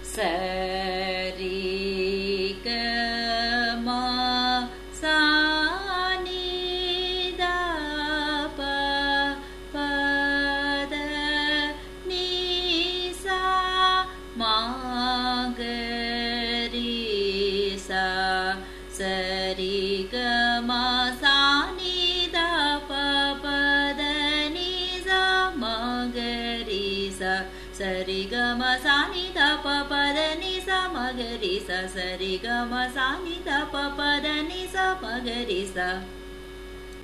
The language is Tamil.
சரி க ம சா நி த ப ப த நி சா ம க ரி சா சரி க ம சா நி த ப ப த நி சா ம க ரி சா சரி க ம சா நி த ப ப த நி சா ம க ரி சா சரி க ம சா நி த ப ப த நி சா ம க ரி சா